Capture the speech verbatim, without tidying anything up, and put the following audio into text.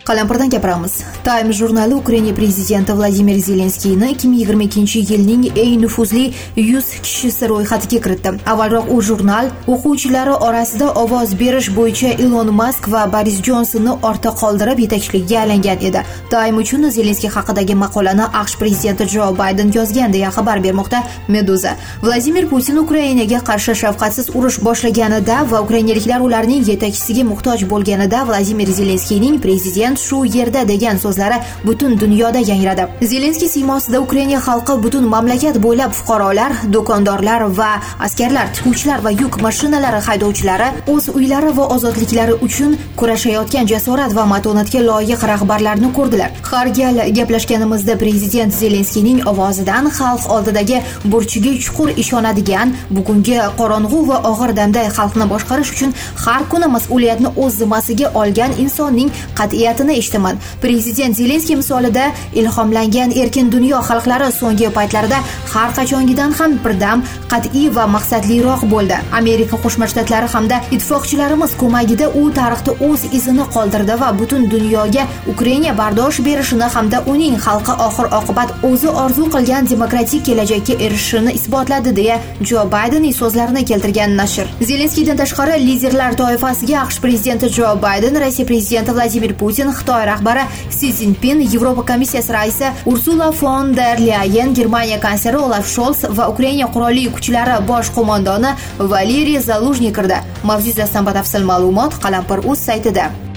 Qalampirdan gapiramiz. Time jurnali Ukraina prezidenti Vladimir Zelenskiyni ikki ming yigirma ikkinchi yilning eng nufuzli yuz kishisi ro'yxatiga kiritdi. Avvalroq u jurnal o'quvchilari orasida ovoz berish bo'yicha Elon Musk va Boris Jonsonni ortda qoldirib yetakchilikka aylangan edi. Time uchun Zelenskiy haqidagi maqolani AQSh prezidenti Jo Bayden yozgan deya xabar bermoqda Meduza. Vladimir Putin Ukrainaga qarshi shafqatsiz urush boshlaganida va ukrainaliklar ularning yetakchisiga muhtoj bo'lganida Vladimir Zelenskiyning prezident shu yerda degan so'zlari butun dunyoda yangradi. Zelenskiy siymosida Ukraina xalqi butun mamlakat bo'ylab fuqarolar, do'kondorlar va askarlar, tikuvchilar va yuk mashinalari haydovchilari o'z uylari va ozodliklari uchun kurashayotgan jasorat va matonatga loyiq rahbarlarni ko'rdilar. Har gal gaplashganimizda prezident Zelenskiyning ovozidan xalq oldidagi burchiga chuqur ishonadigan, bugungi qorong'u va og'ir damda xalqni boshqarish uchun har kuni mas'uliyatni o'z zimmasiga olgan insonning qat'iyati eshitaman. Prezident Zelenskiy misolida ilhomlangan erkin dunyo xalqlari so'nggi paytlarda har qachongidan ham birdam, qat'iy va maqsadliroq bo'ldi. Amerika Qo'shma Shtatlari hamda ittifoqchilarimiz ko'magida u tarixda o'z izini qoldirdi va butun dunyoga Ukraina bardosh berishini hamda uning xalqi oxir oqibat o'zi orzu qilgan demokratik kelajakka erishishini isbotladi deya Jo Baydenning so'zlarini keltirgan nashr. Zelenskiydan tashqari liderlar toifasiga AQSh prezidenti Jo Bayden, Rossiya prezidenti Vladimir Putin, Xitoy rahbari Si Szinpin, Yevropa komissiyasi raisi Ursula von der Leyen, Germaniya kansleri Olaf Scholz va Ukraina qurolli kuchlari bosh qo'mondoni Valeriy Zaluzhniy kirdi. Mavzu yuzasidan batafsil ma'lumot Qalampir.uz saytida.